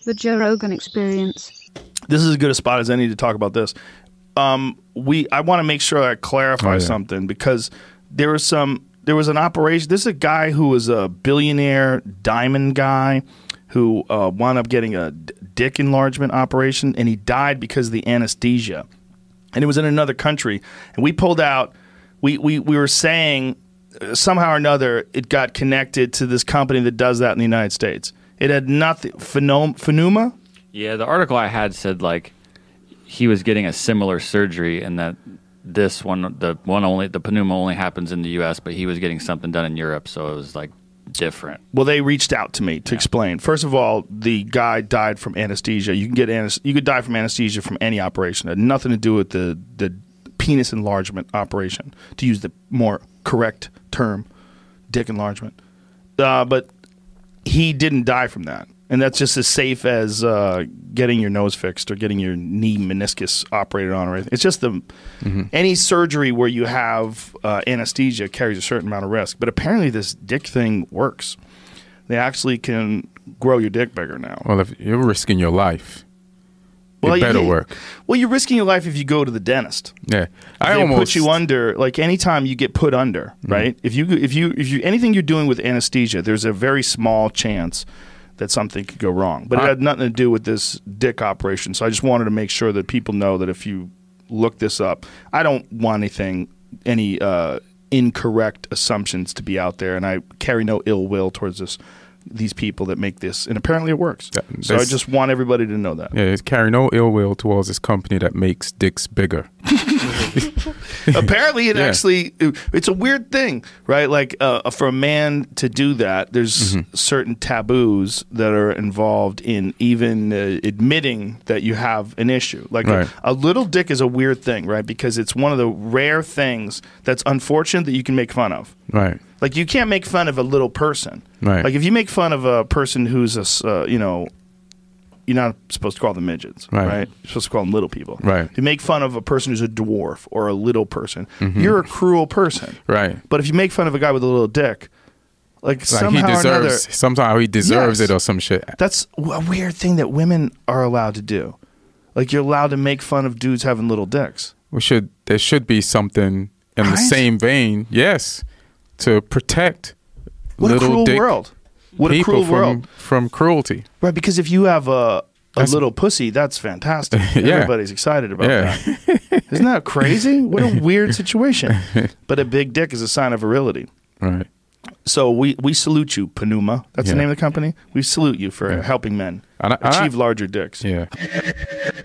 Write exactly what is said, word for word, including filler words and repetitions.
The Joe Rogan Experience. This is as good a spot as any to talk about this. Um, we I want to make sure I clarify Oh, yeah. something because there was some there was an operation. This is a guy who was a billionaire diamond guy who uh, wound up getting a d- dick enlargement operation, and he died because of the anesthesia. And it was in another country, and we pulled out. We we we were saying uh, somehow or another it got connected to this company that does that in the United States. It had nothing. Phenom- Phenuma. Yeah, the article I had said like he was getting a similar surgery, and that this one, the one only, the pneuma only happens in the U S, but he was getting something done in Europe, so it was like different. Well, they reached out to me to Yeah. explain. First of all, the guy died from anesthesia. You can get anes- you could die from anesthesia from any operation. It had nothing to do with the the penis enlargement operation, to use the more correct term, dick enlargement. Uh, but he didn't die from that. And that's just as safe as uh, getting your nose fixed or getting your knee meniscus operated on. Or anything. It's just the mm-hmm. any surgery where you have uh, anesthesia carries a certain amount of risk. But apparently this dick thing works. They actually can grow your dick bigger now. Well, if you're risking your life, Well, it better you- work. Well, you're risking your life if you go to the dentist. Yeah, I They almost put you under. Like anytime you get put under, right? If you if you if you anything you're doing with anesthesia, there's a very small chance that something could go wrong. But it I- had nothing to do with this dick operation. So I just wanted to make sure that people know that if you look this up, I don't want anything, any uh, incorrect assumptions to be out there, and I carry no ill will towards this. These people that make this, and apparently it works. That- So I that's- just want everybody to know that. Yeah, it's carry no ill will towards this company that makes dicks bigger. Apparently, it Yeah. actually it's a weird thing, right? Like uh, for a man to do that, there's Mm-hmm. certain taboos that are involved in even uh, admitting that you have an issue. Like Right. a, a little dick is a weird thing, right? Because it's one of the rare things that's unfortunate that you can make fun of. Right. Like you can't make fun of a little person. Right. Like if you make fun of a person who's a, s- uh, you know, you're not supposed to call them midgets, Right. right? You're supposed to call them little people. Right. If you make fun of a person who's a dwarf or a little person, you're a cruel person. Right. But if you make fun of a guy with a little dick, like, Like somehow he or another, deserves. Somehow he deserves Yes. it or some shit. that's a weird thing that women are allowed to do. Like you're allowed to make fun of dudes having little dicks. We should. There should be something in the Right? same vein. Yes, to protect What little a cruel dick world. What a people cruel from, world. from cruelty. Right, because if you have a, a That's- little pussy, that's fantastic. Yeah. Everybody's excited about Yeah. that. Isn't that crazy? What a weird situation. But a big dick is a sign of virility. Right. So we, we salute you, Pneuma. That's the Yeah. name of the company. We salute you for Yeah. helping men And I- and I- achieve larger dicks. Yeah.